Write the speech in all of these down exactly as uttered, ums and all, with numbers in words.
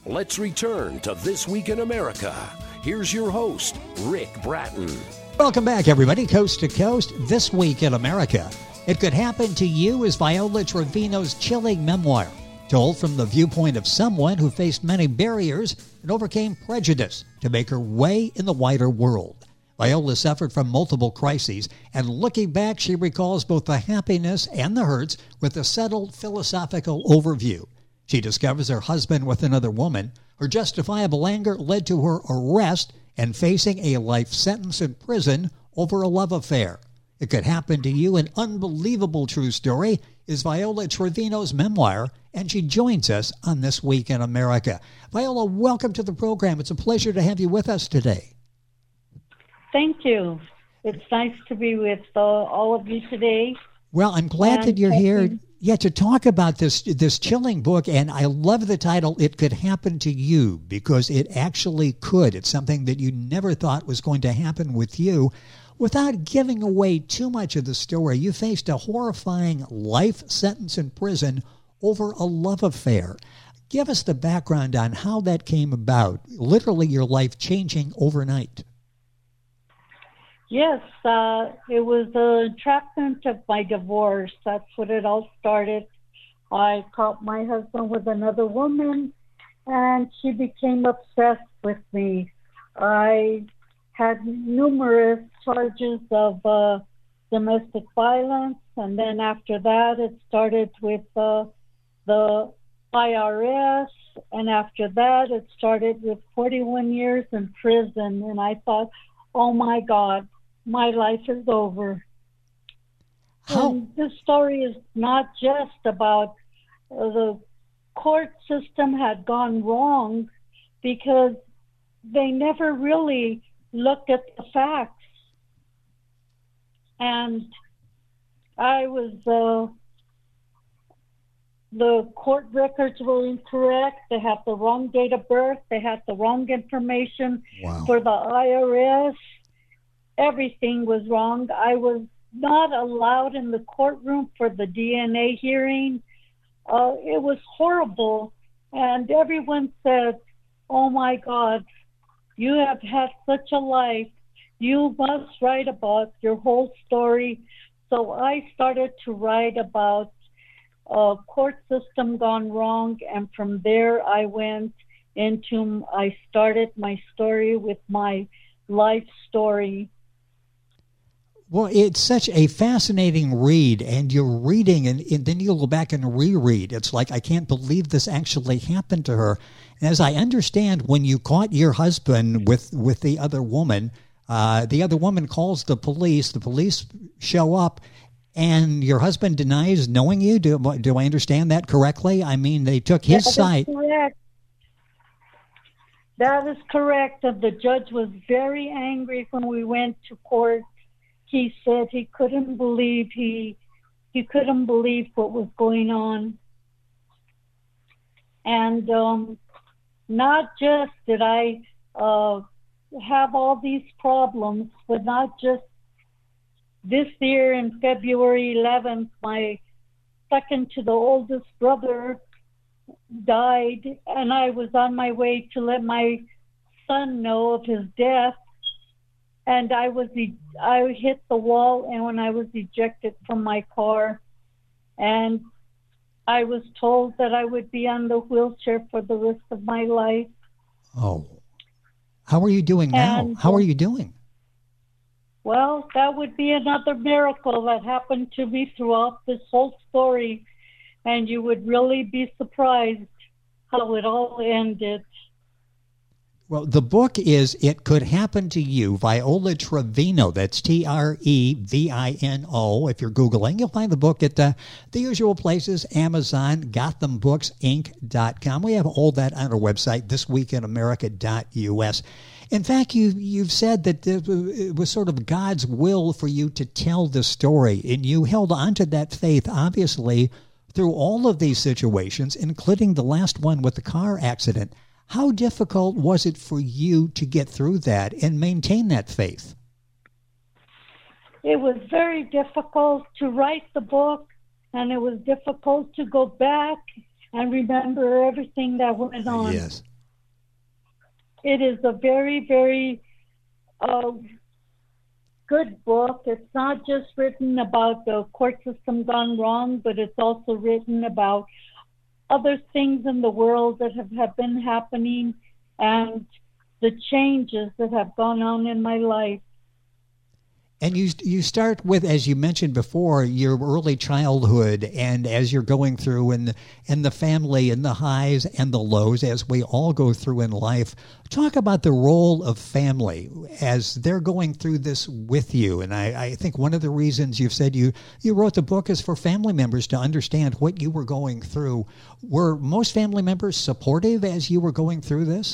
Let's return to This Week in America. Here's your host, Rick Bratton. Welcome back, everybody, coast to coast. This Week in America. It Could Happen to You is Viola Trevino's chilling memoir, told from the viewpoint of someone who faced many barriers and overcame prejudice to make her way in the wider world. Viola suffered from multiple crises, and looking back, she recalls both the happiness and the hurts with a settled philosophical overview. She discovers her husband with another woman. Her justifiable anger led to her arrest and facing a life sentence in prison over a love affair. It Could Happen to You, an unbelievable true story, is Viola Trevino's memoir, and she joins us on This Week in America. Viola, welcome to the program. It's a pleasure to have you with us today. Thank you. It's nice to be with uh, all of you today. Well, I'm glad and that you're here. you. Yeah, to talk about this this chilling book, and I love the title, It Could Happen to You, because it actually could. It's something that you never thought was going to happen with you. Without giving away too much of the story, you faced a horrifying life sentence in prison over a love affair. Give us the background on how that came about, literally your life changing overnight. Yes, uh, it was the entrapment of my divorce. That's what it all started. I caught my husband with another woman, and she became obsessed with me. I had numerous charges of uh, domestic violence, and then after that, it started with uh, the I R S, and after that, it started with forty-one years in prison, and I thought, oh my God, my life is over. How? And this story is not just about uh, the court system had gone wrong, because they never really looked at the facts. And I was, uh, the court records were incorrect. They had the wrong date of birth. They had the wrong information Wow. for the I R S. Everything was wrong. I was not allowed in the courtroom for the D N A hearing. Uh, it was horrible. And everyone said, oh my God, you have had such a life. You must write about your whole story. So I started to write about uh, court system gone wrong. And from there I went into, I started my story with my life story. Well, it's such a fascinating read, and you're reading, and, and then you'll go back and reread. It's like, I can't believe this actually happened to her. And as I understand, when you caught your husband with, with the other woman, uh, the other woman calls the police. The police show up, and your husband denies knowing you. Do, do I understand that correctly? I mean, they took his That side. is correct. That is correct. And the judge was very angry when we went to court. He said he couldn't believe he he couldn't believe what was going on. And um, not just did I uh, have all these problems, but not just this year in February eleventh, my second to the oldest brother died, and I was on my way to let my son know of his death. And I was, I hit the wall, and when I was ejected from my car, and I was told that I would be on the wheelchair for the rest of my life. Oh, how are you doing now? And, How are you doing? Well, that would be another miracle that happened to me throughout this whole story, and you would really be surprised how it all ended. Well, the book is It Could Happen to You, Viola Trevino. That's T R E V I N O. If you're Googling, you'll find the book at uh, the usual places, Amazon, Gotham Books Inc dot com. We have all that on our website, this week in america dot U S. In fact, you, you've said that it was sort of God's will for you to tell this story, and you held on to that faith, obviously, through all of these situations, including the last one with the car accident. How difficult was it for you to get through that and maintain that faith? It was very difficult to write the book, and it was difficult to go back and remember everything that went on. Yes, it is a very, very uh, good book. It's not just written about the court system gone wrong, but it's also written about other things in the world that have, have been happening and the changes that have gone on in my life. And you you start with, as you mentioned before, your early childhood, and as you're going through, and and the family, and the highs and the lows, as we all go through in life. Talk about the role of family as they're going through this with you. And I, I think one of the reasons you've said you, you wrote the book is for family members to understand what you were going through. Were most family members supportive as you were going through this?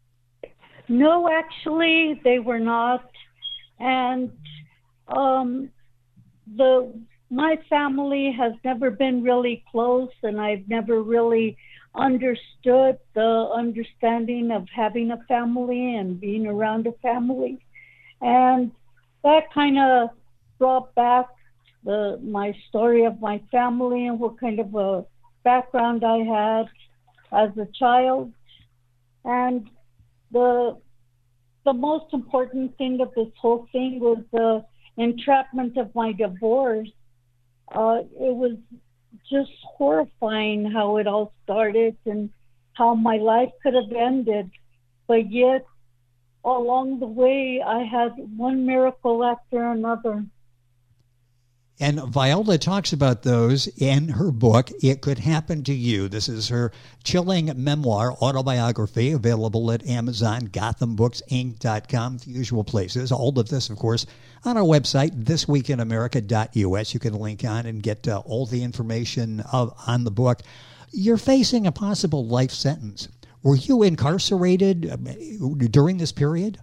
No, actually, they were not. And Um, the my family has never been really close, and I've never really understood the understanding of having a family and being around a family, and that kind of brought back the my story of my family and what kind of a background I had as a child. And the the most important thing of this whole thing was the entrapment of my divorce. Uh, it was just horrifying how it all started and how my life could have ended. But yet, along the way, I had one miracle after another. And Viola talks about those in her book, It Could Happen to You. This is her chilling memoir, autobiography, available at Amazon, Gotham Books Inc dot com, the usual places. All of this, of course, on our website, this week in america dot u s. You can link on and get uh, all the information of, on the book. You're facing a possible life sentence. Were you incarcerated during this period?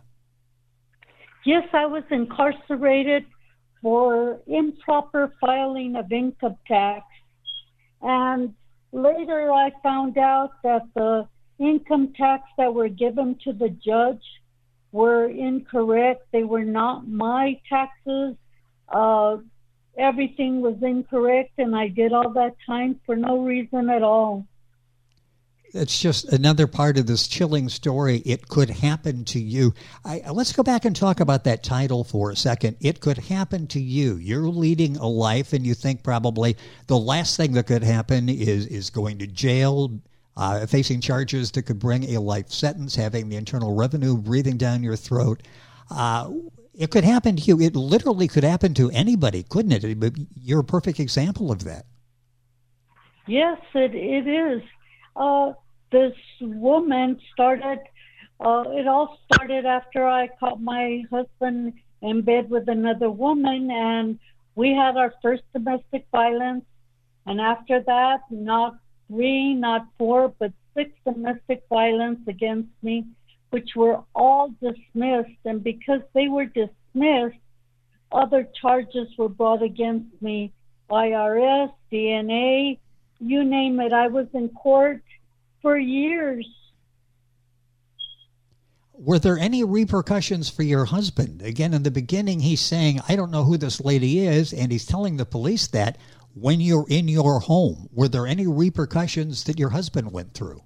Yes, I was incarcerated for improper filing of income tax. And later I found out that the income tax that were given to the judge were incorrect. They were not my taxes. Uh, everything was incorrect, and I did all that time for no reason at all. It's just another part of this chilling story. It could happen to you. I, let's go back and talk about that title for a second. It could happen to you. You're leading a life, and you think probably the last thing that could happen is is going to jail, uh, facing charges that could bring a life sentence, having the Internal Revenue breathing down your throat. Uh, it could happen to you. It literally could happen to anybody, couldn't it? But you're a perfect example of that. Yes, it, it is. Uh, This woman started, uh, it all started after I caught my husband in bed with another woman, and we had our first domestic violence. And after that, not three, not four, but six domestic violence against me, which were all dismissed. And because they were dismissed, other charges were brought against me, I R S, D N A, you name it. I was in court for years. Were there any repercussions for your husband? Again, in the beginning, he's saying, I don't know who this lady is, and he's telling the police that when you're in your home. Were there any repercussions that your husband went through?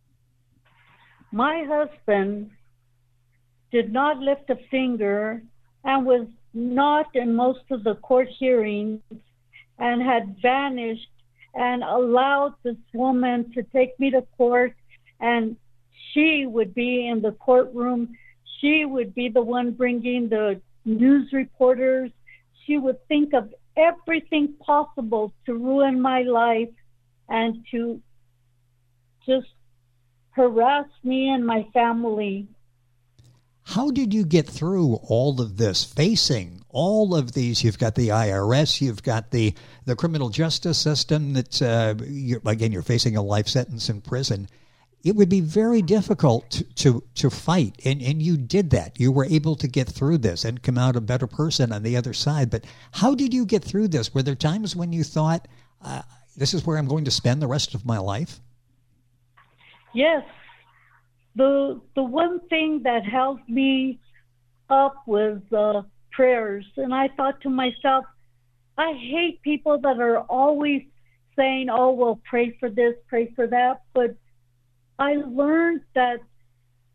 My husband did not lift a finger and was not in most of the court hearings and had vanished and allowed this woman to take me to court, and she would be in the courtroom. She would be the one bringing the news reporters. She would think of everything possible to ruin my life and to just harass me and my family. How did you get through all of this, facing all of these? You've got the I R S, you've got the, the criminal justice system that, uh, you're, again, you're facing a life sentence in prison. It would be very difficult to, to, to fight, and, and you did that. You were able to get through this and come out a better person on the other side. But how did you get through this? Were there times when you thought, uh, this is where I'm going to spend the rest of my life? Yes. The the one thing that held me up was uh, prayers. And I thought to myself, I hate people that are always saying, oh, well, pray for this, pray for that. But I learned that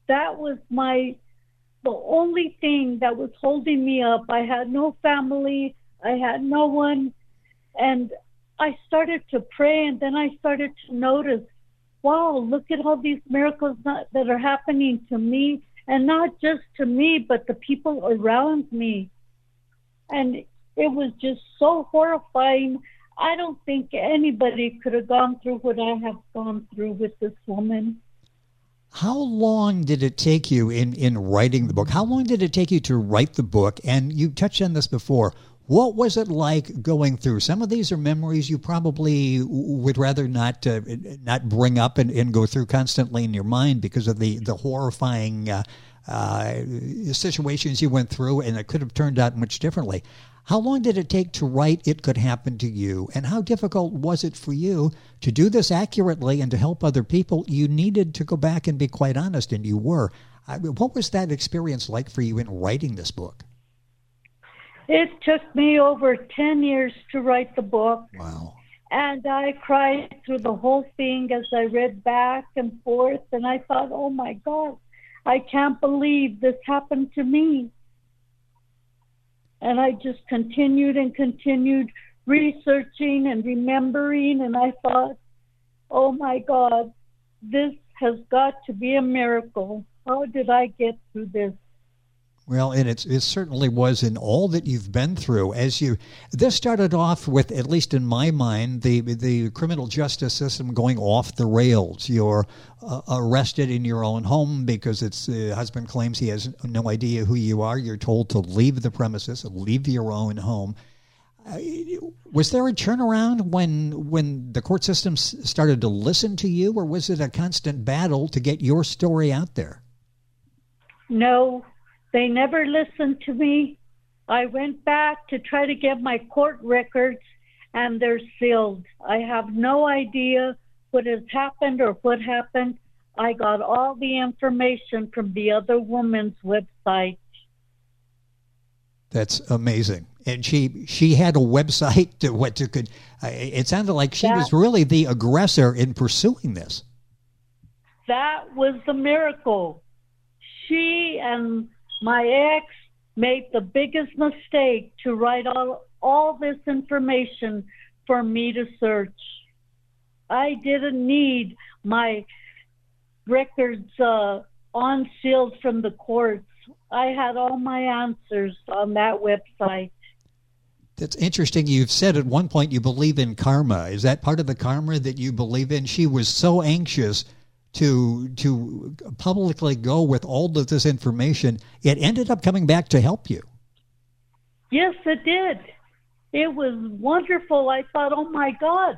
that was my, the only thing that was holding me up. I had no family. I had no one. And I started to pray, and then I started to notice, wow, look at all these miracles not, that are happening to me, and not just to me, but the people around me. And it was just so horrifying. I don't think anybody could have gone through what I have gone through with this woman. How long did it take you in, in writing the book? How long did it take you to write the book? And you touched on this before. What was it like going through? Some of these are memories you probably would rather not uh, not bring up and, and go through constantly in your mind because of the, the horrifying uh, uh, situations you went through, and it could have turned out much differently. How long did it take to write It Could Happen to You? And how difficult was it for you to do this accurately and to help other people? You needed to go back and be quite honest, and you were. I mean, what was that experience like for you in writing this book? It took me over ten years to write the book. Wow. And I cried through the whole thing as I read back and forth. And I thought, oh, my God, I can't believe this happened to me. And I just continued and continued researching and remembering. And I thought, oh, my God, this has got to be a miracle. How did I get through this? Well, and it's, it certainly was in all that you've been through. As you, this started off with, at least in my mind, the the criminal justice system going off the rails. You're uh, arrested in your own home because it's the husband claims he has no idea who you are. You're told to leave the premises, leave your own home. Uh, was there a turnaround when when the court system started to listen to you, or was it a constant battle to get your story out there? No. They never listened to me. I went back to try to get my court records, and they're sealed. I have no idea what has happened or what happened. I got all the information from the other woman's website. That's amazing. And she she had a website to what to could. Uh, it sounded like she that, was really the aggressor in pursuing this. That was the miracle. She and my ex made the biggest mistake to write all, all this information for me to search. I didn't need my records uh, unsealed from the courts. I had all my answers on that website. That's interesting. You've said at one point you believe in karma. Is that part of the karma that you believe in? She was so anxious to to publicly go with all of this information, it ended up coming back to help you. Yes, it did. It was wonderful. I thought, oh, my God,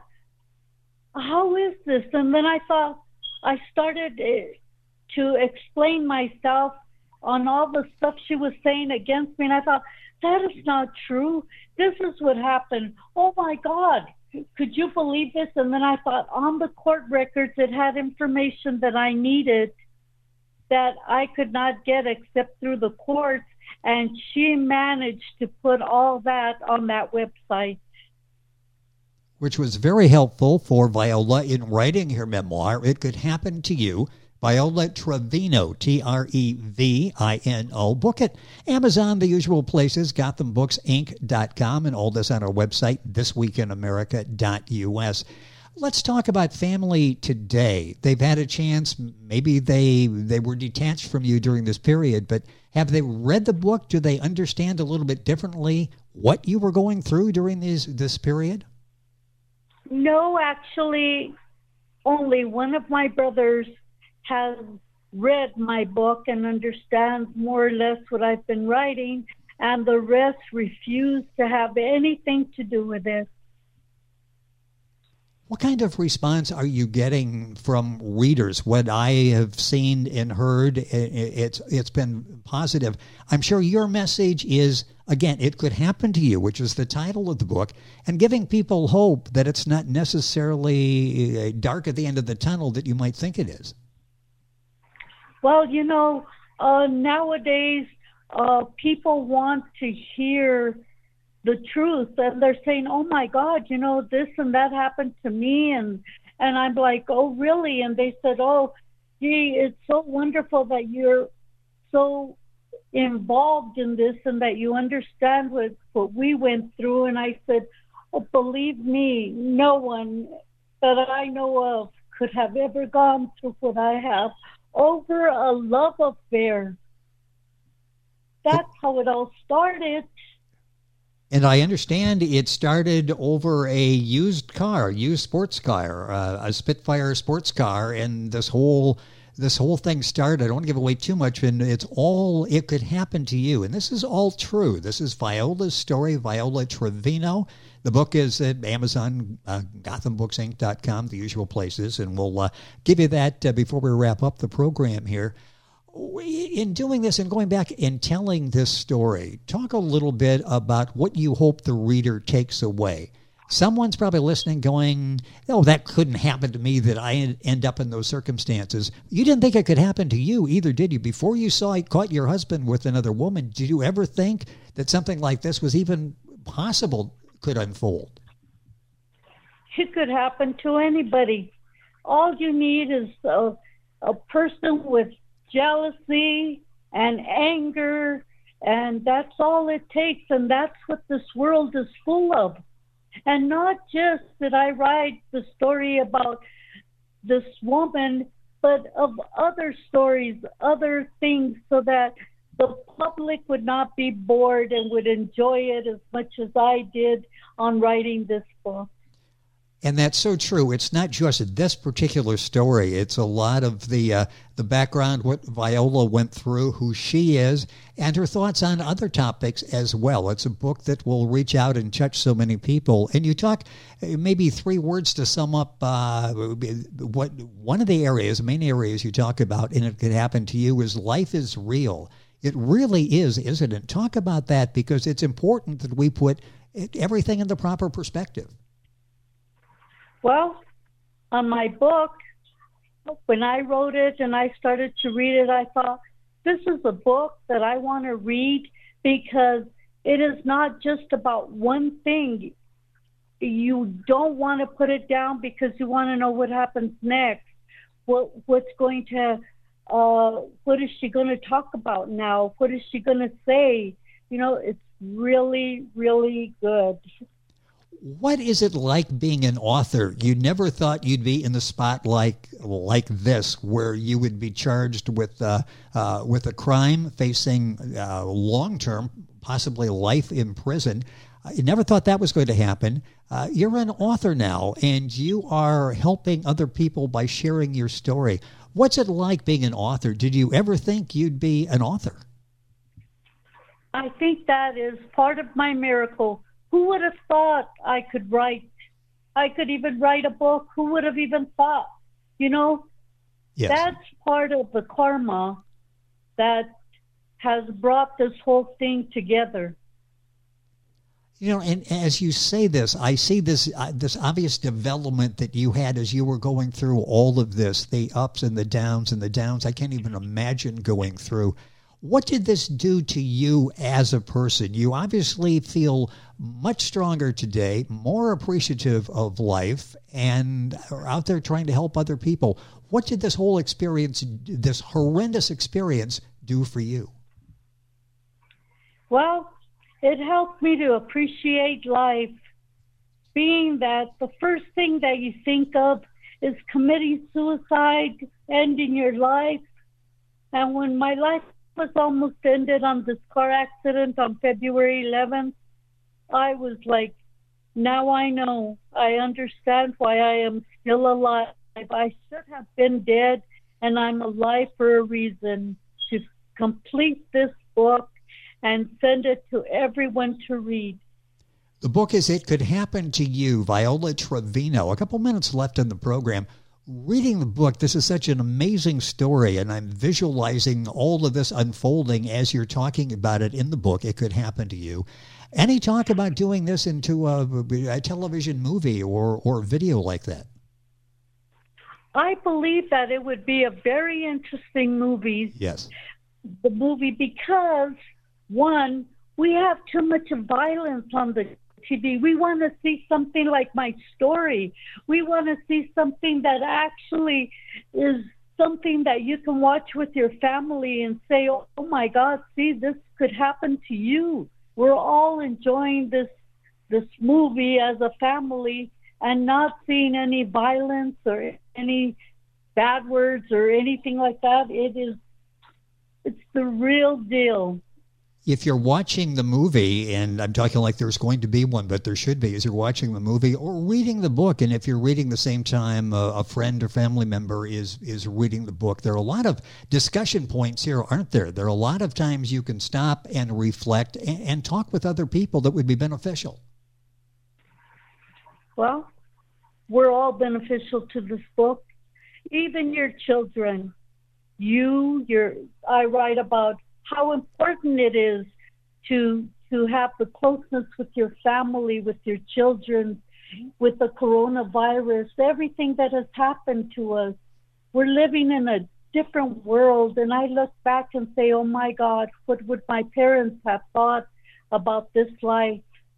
how is this? And then I thought, I started to explain myself on all the stuff she was saying against me, and I thought, that is not true. This is what happened. Oh, my God. Could you believe this? And then I thought, on the court records, it had information that I needed that I could not get except through the courts. And she managed to put all that on that website. Which was very helpful for Viola in writing her memoir, It Could Happen to You. Viola Trevino, T R E V I N O. Book it. Amazon, the usual places, Gotham Books Inc dot com, and all this on our website, this week in america dot U S. Let's talk about family today. They've had a chance. Maybe they they were detached from you during this period, but have they read the book? Do they understand a little bit differently what you were going through during this, this period? No, actually, only one of my brothers has read my book and understands more or less what I've been writing, and the rest refuse to have anything to do with it. What kind of response are you getting from readers? What I have seen and heard, it's it's been positive. I'm sure your message is, again, It Could Happen to You, which is the title of the book, and giving people hope that it's not necessarily dark at the end of the tunnel that you might think it is. Well, you know, uh, nowadays uh, people want to hear the truth, and they're saying, oh, my God, you know, this and that happened to me. And, and I'm like, oh, really? And they said, oh, gee, it's so wonderful that you're so involved in this and that you understand what, what we went through. And I said, oh, believe me, no one that I know of could have ever gone through what I have over a love affair. That's how it all started. And I understand it started over a used car, used sports car, uh, a Spitfire sports car, and this whole this whole thing started. I don't want to give away too much, and it's all It Could Happen to You. And this is all true. This is Viola's story, Viola Trevino. The book is at Amazon, uh, Gotham Books Inc dot com, the usual places, and we'll uh, give you that uh, before we wrap up the program here. In doing this and going back and telling this story, talk a little bit about what you hope the reader takes away. Someone's probably listening going, oh, that couldn't happen to me, that I end up in those circumstances. You didn't think it could happen to you either, did you? Before you saw caught your husband with another woman, did you ever think that something like this was even possible, could unfold? It could happen to anybody. All you need is a, a person with jealousy and anger, and that's all it takes, and that's what this world is full of. And not just that I write the story about this woman, but of other stories, other things, so that the public would not be bored and would enjoy it as much as I did on writing this book. And that's so true. It's not just this particular story. It's a lot of the uh, the background, what Viola went through, who she is, and her thoughts on other topics as well. It's a book that will reach out and touch so many people. And you talk maybe three words to sum up uh, what one of the areas, main areas you talk about, and It Could Happen to You, is life is real. It really is, isn't it? Talk about that, because it's important that we put everything in the proper perspective. Well, on my book, when I wrote it and I started to read it, I thought, this is a book that I want to read, because it is not just about one thing. You don't want to put it down because you want to know what happens next. What what's going to, uh, what is she going to talk about now? What is she going to say? You know, it's really, really good. What is it like being an author? You never thought you'd be in the spotlight like this, where you would be charged with uh, uh, with a crime, facing uh, long-term, possibly life in prison. You never thought that was going to happen. Uh, you're an author now, and you are helping other people by sharing your story. What's it like being an author? Did you ever think you'd be an author? I think that is part of my miracle. Who would have thought I could write? I could even write a book. Who would have even thought? You know, yes. That's part of the karma that has brought this whole thing together. You know, and as you say this, I see this uh, this obvious development that you had as you were going through all of this, the ups and the downs and the downs. I can't even imagine going through. What did this do to you as a person? You obviously feel much stronger today, more appreciative of life, and are out there trying to help other people. What did this whole experience, this horrendous experience, do for you? Well, it helped me to appreciate life, being that the first thing that you think of is committing suicide, ending your life. And when my life was almost ended on this car accident on February eleventh, I was like, now I know. I understand why I am still alive. I should have been dead, and I'm alive for a reason, to complete this book and send it to everyone to read. The book is It Could Happen to You, Viola Trevino. A couple minutes left in the program. Reading the book, this is such an amazing story, and I'm visualizing all of this unfolding as you're talking about it in the book, It Could Happen to You. Any talk about doing this into a, a television movie or, or video like that? I believe that it would be a very interesting movie. Yes. The movie, because, one, we have too much violence on the T V. We want to see something like my story. We want to see something that actually is something that you can watch with your family and say, oh my God, see, this could happen to you. We're all enjoying this this movie as a family and not seeing any violence or any bad words or anything like that. It is, it's the real deal. If you're watching the movie, and I'm talking like there's going to be one, but there should be, as you're watching the movie or reading the book, and if you're reading the same time uh, a friend or family member is is reading the book, there are a lot of discussion points here, aren't there? There are a lot of times you can stop and reflect and, and talk with other people that would be beneficial. Well, we're all beneficial to this book. Even your children. You, your, I write about how important it is to to have the closeness with your family, with your children, with the coronavirus, everything that has happened to us. We're living in a different world, and I look back and say, oh my God, what would my parents have thought about this life?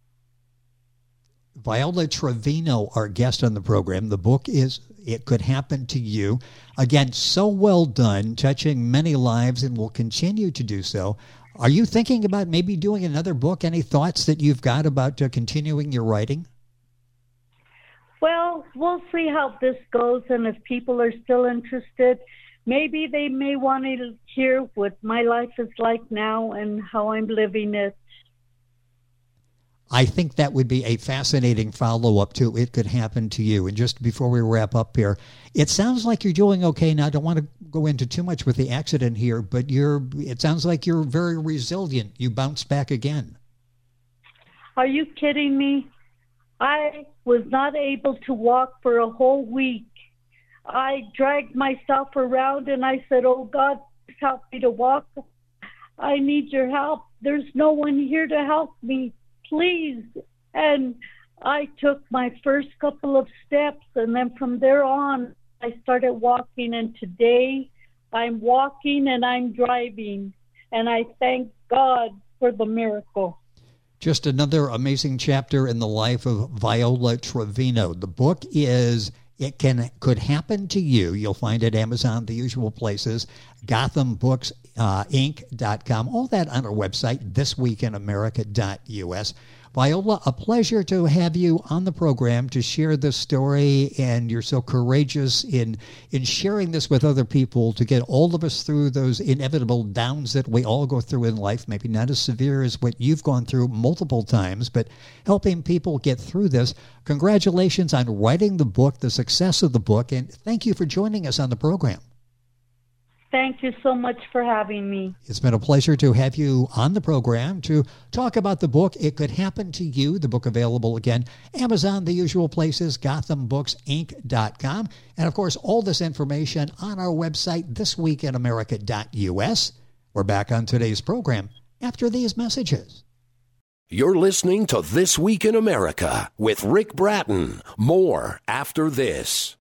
Viola Trevino, our guest on the program. The book is It Could Happen to You. Again, so well done, touching many lives, and will continue to do so. Are you thinking about maybe doing another book? Any thoughts that you've got about uh, continuing your writing? Well, we'll see how this goes, and if people are still interested, maybe they may want to hear what my life is like now and how I'm living it. I think that would be a fascinating follow-up to It Could Happen to You. And just before we wrap up here, it sounds like you're doing okay now. I don't want to go into too much with the accident here, but you're. It sounds like you're very resilient. You bounced back again. Are you kidding me? I was not able to walk for a whole week. I dragged myself around and I said, oh God, help me to walk. I need your help. There's no one here to help me. Please. And I took my first couple of steps, and then from there on, I started walking, and today I'm walking and I'm driving, and I thank God for the miracle. Just another amazing chapter in the life of Viola Trevino. The book is It Can Could Happen to You. You'll find it at Amazon, the usual places, Gotham Books Inc dot com, all that on our website, this week in america dot u s. Viola, a pleasure to have you on the program to share this story, and you're so courageous in in sharing this with other people to get all of us through those inevitable downs that we all go through in life, maybe not as severe as what you've gone through multiple times, but helping people get through this. Congratulations on writing the book, the success of the book, and thank you for joining us on the program. Thank you so much for having me. It's been a pleasure to have you on the program to talk about the book, It Could Happen to You. The book available again, Amazon, the usual places, Gotham Books Inc dot com. And, of course, all this information on our website, this week in america dot u s. We're back on today's program after these messages. You're listening to This Week in America with Rick Bratton. More after this.